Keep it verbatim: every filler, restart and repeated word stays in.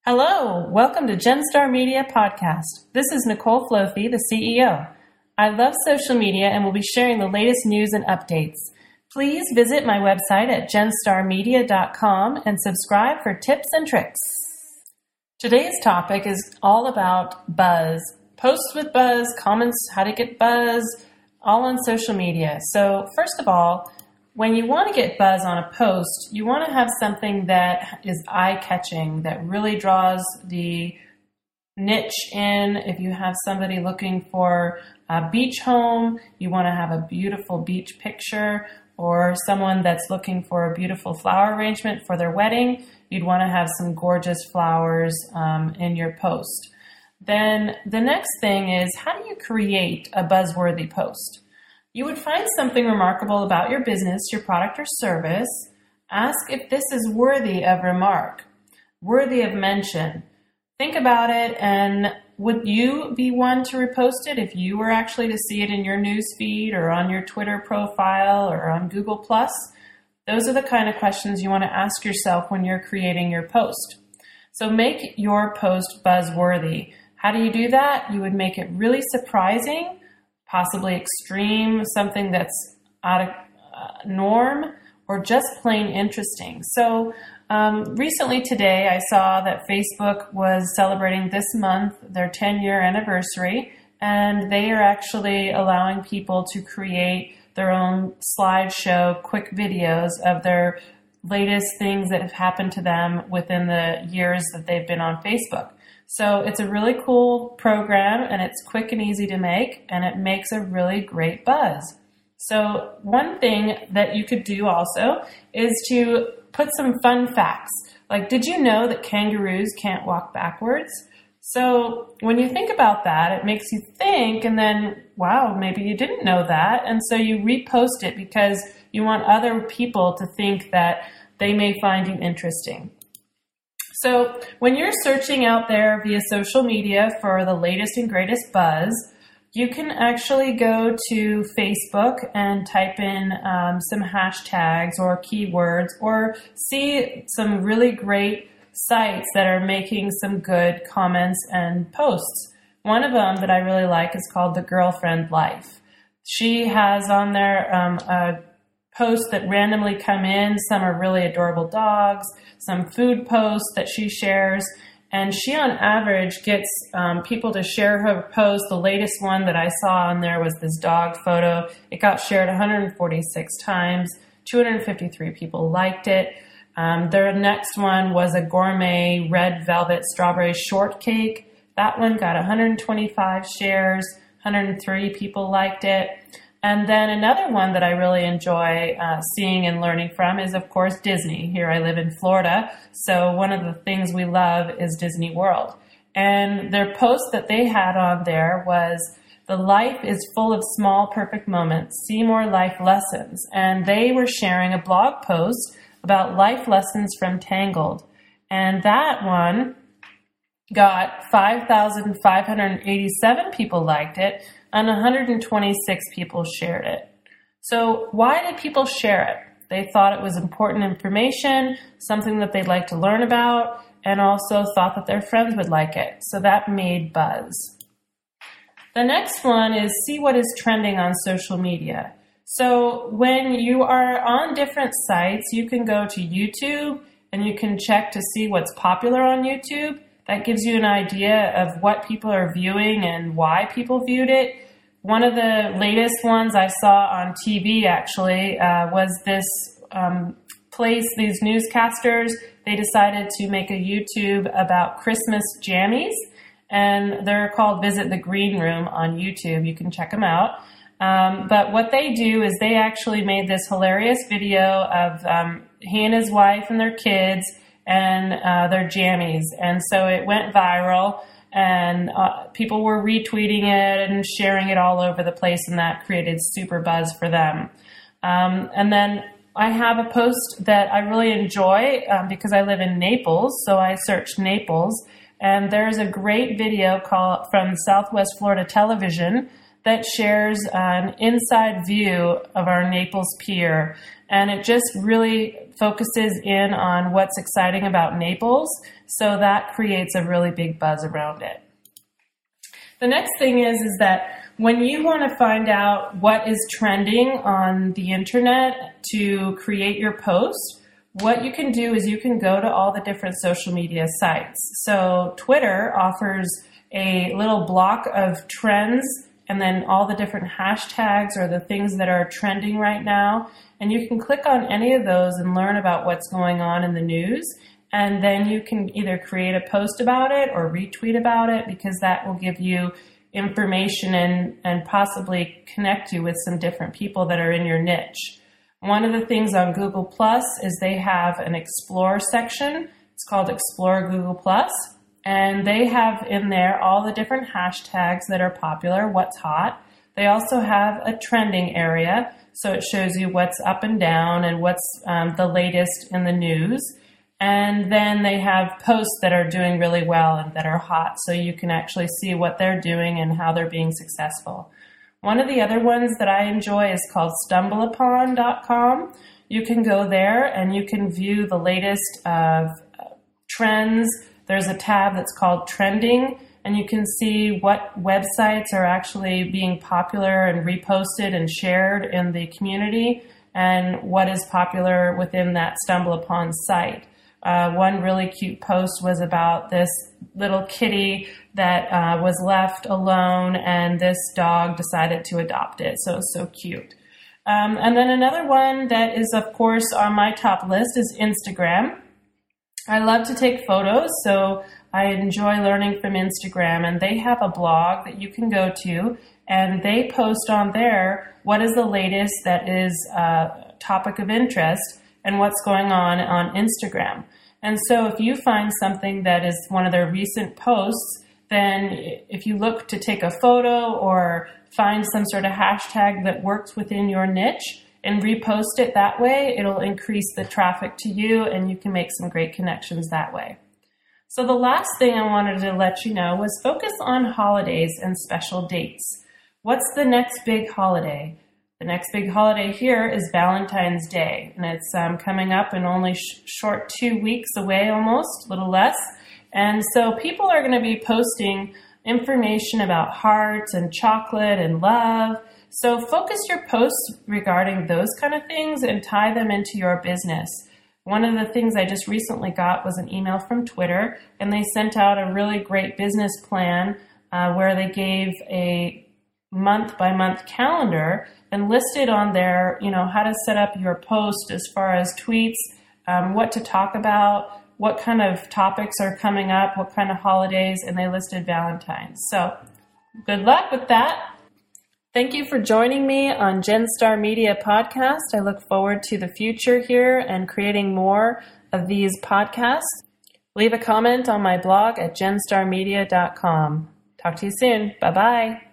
Hello, welcome to Genstar Media Podcast. This is Nicole Flothy, the C E O. I love social media and will be sharing the latest news and updates. Please visit my website at genstar media dot com and subscribe for tips and tricks. Today's topic is all about buzz. Posts with buzz, comments, how to get buzz, all on social media. So first of all, when you want to get buzz on a post, you want to have something that is eye-catching, that really draws the niche in. If you have somebody looking for a beach home, you want to have a beautiful beach picture, or someone that's looking for a beautiful flower arrangement for their wedding, you'd want to have some gorgeous flowers um, in your post. Then the next thing is, how do you create a buzzworthy post? You would find something remarkable about your business, your product or service. Ask if this is worthy of remark, worthy of mention. Think about it, and would you be one to repost it if you were actually to see it in your news feed or on your Twitter profile or on Google plus? Those are the kind of questions you want to ask yourself when you're creating your post. So make your post buzzworthy. How do you do that? You would make it really surprising, possibly extreme, something that's out of uh, norm, or just plain interesting. So um, recently today, I saw that Facebook was celebrating this month their ten-year anniversary, and they are actually allowing people to create their own slideshow, quick videos of their latest things that have happened to them within the years that they've been on Facebook. So it's a really cool program, and it's quick and easy to make, and it makes a really great buzz. So one thing that you could do also is to put some fun facts. Like, did you know that kangaroos can't walk backwards? So when you think about that, it makes you think, and then, wow, maybe you didn't know that. And so you repost it because you want other people to think that they may find you interesting. So when you're searching out there via social media for the latest and greatest buzz, you can actually go to Facebook and type in um, some hashtags or keywords, or see some really great sites that are making some good comments and posts. One of them that I really like is called The Girlfriend Life. She has on there um, a posts that randomly come in. Some are really adorable dogs, some food posts that she shares, and she on average gets um, people to share her post. The latest one that I saw on there was this dog photo. It got shared one hundred forty-six times. two hundred fifty-three people liked it. Um, their next one was a gourmet red velvet strawberry shortcake. That one got one hundred twenty-five shares. one hundred three people liked it. And then another one that I really enjoy uh, seeing and learning from is, of course, Disney. Here I live in Florida, so one of the things we love is Disney World. And their post that they had on there was, "The life is full of small, perfect moments. See more life lessons." And they were sharing a blog post about life lessons from Tangled. And that one got five thousand five hundred eighty-seven people liked it, and one hundred twenty-six people shared it. So why did people share it? They thought it was important information, something that they'd like to learn about, and also thought that their friends would like it. So that made buzz. The next one is see what is trending on social media. So when you are on different sites, you can go to YouTube and you can check to see what's popular on YouTube. That gives you an idea of what people are viewing and why people viewed it. One of the latest ones I saw on T V actually uh, was this um, place, these newscasters, they decided to make a YouTube about Christmas jammies, and they're called Visit the Green Room on YouTube. You can check them out. Um, but what they do is they actually made this hilarious video of um, he and his wife and their kids and uh, their jammies. And so it went viral, and uh, people were retweeting it and sharing it all over the place, and that created super buzz for them. Um, and then I have a post that I really enjoy um, because I live in Naples, so I searched Naples, and there's a great video called from Southwest Florida Television that shares an inside view of our Naples Pier, and it just really focuses in on what's exciting about Naples, so that creates a really big buzz around it. The next thing is, is that when you want to find out what is trending on the internet to create your post, what you can do is you can go to all the different social media sites. So Twitter offers a little block of trends and then all the different hashtags or the things that are trending right now. And you can click on any of those and learn about what's going on in the news. And then you can either create a post about it or retweet about it, because that will give you information and, and possibly connect you with some different people that are in your niche. One of the things on Google Plus is they have an Explore section. It's called Explore Google Plus. And they have in there all the different hashtags that are popular, what's hot. They also have a trending area, so it shows you what's up and down and what's um, the latest in the news. And then they have posts that are doing really well and that are hot, so you can actually see what they're doing and how they're being successful. One of the other ones that I enjoy is called stumble upon dot com. You can go there and you can view the latest of trends. There's a tab that's called Trending, and you can see what websites are actually being popular and reposted and shared in the community and what is popular within that Stumble Upon site. Uh, one really cute post was about this little kitty that uh, was left alone, and this dog decided to adopt it. So it's so cute. Um, and then another one that is, of course, on my top list is Instagram. I love to take photos, so I enjoy learning from Instagram, and they have a blog that you can go to, and they post on there what is the latest that is a topic of interest and what's going on on Instagram. And so if you find something that is one of their recent posts, then if you look to take a photo or find some sort of hashtag that works within your niche and repost it that way, it'll increase the traffic to you and you can make some great connections that way. So the last thing I wanted to let you know was focus on holidays and special dates. What's the next big holiday? The next big holiday here is Valentine's Day, and it's um, coming up in only sh- short two weeks away almost, a little less. And so people are going to be posting information about hearts and chocolate and love. So focus your posts regarding those kind of things and tie them into your business. One of the things I just recently got was an email from Twitter, and they sent out a really great business plan uh, where they gave a month by month calendar and listed on there, you know, how to set up your post as far as tweets, um, what to talk about, what kind of topics are coming up, what kind of holidays, and they listed Valentine's. So good luck with that. Thank you for joining me on GenStar Media Podcast. I look forward to the future here and creating more of these podcasts. Leave a comment on my blog at genstar media dot com. Talk to you soon. Bye-bye.